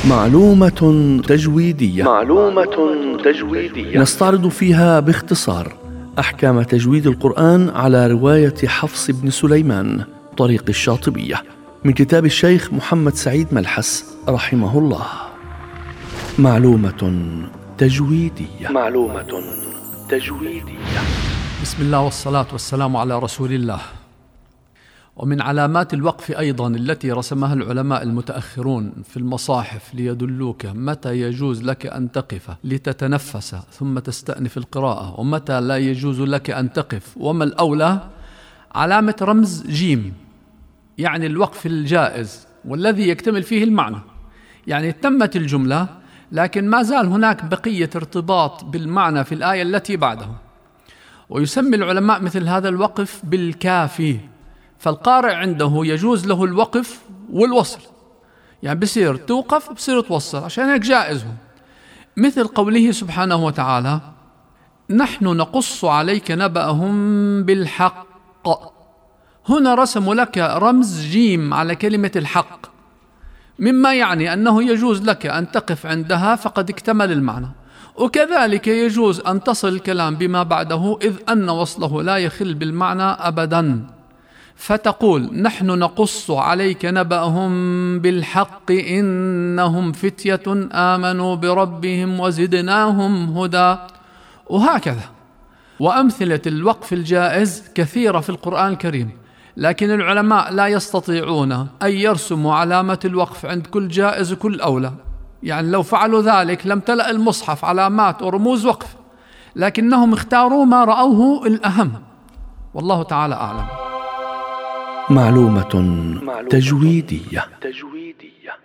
معلومة تجويدية نستعرض فيها باختصار أحكام تجويد القرآن على رواية حفص بن سليمان طريق الشاطبية من كتاب الشيخ محمد سعيد ملحس رحمه الله. معلومة تجويدية. بسم الله والصلاة والسلام على رسول الله. ومن علامات الوقف أيضا التي رسمها العلماء المتأخرون في المصاحف ليدلوك متى يجوز لك أن تقف لتتنفس ثم تستأنف القراءة ومتى لا يجوز لك أن تقف وما الأولى، علامة رمز جيم، يعني الوقف الجائز والذي يكتمل فيه المعنى، يعني تمت الجملة لكن ما زال هناك بقية ارتباط بالمعنى في الآية التي بعده. ويسمي العلماء مثل هذا الوقف بالكافي، فالقارئ عنده يجوز له الوقف والوصل، يعني بصير توقف بصير توصل، عشان هيك جائزه، مثل قوله سبحانه وتعالى: نحن نقص عليك نبأهم بالحق. هنا رسموا لك رمز جيم على كلمة الحق، مما يعني أنه يجوز لك أن تقف عندها فقد اكتمل المعنى، وكذلك يجوز أن تصل الكلام بما بعده إذ أن وصله لا يخل بالمعنى أبدا، فتقول: نحن نقص عليك نبأهم بالحق إنهم فتية آمنوا بربهم وزدناهم هدى، وهكذا. وأمثلة الوقف الجائز كثيرة في القرآن الكريم، لكن العلماء لا يستطيعون أن يرسموا علامة الوقف عند كل جائز وكل أولى، يعني لو فعلوا ذلك لم تلأ المصحف علامات ورموز وقف، لكنهم اختاروا ما رأوه الأهم، والله تعالى أعلم. معلومة تجويدية.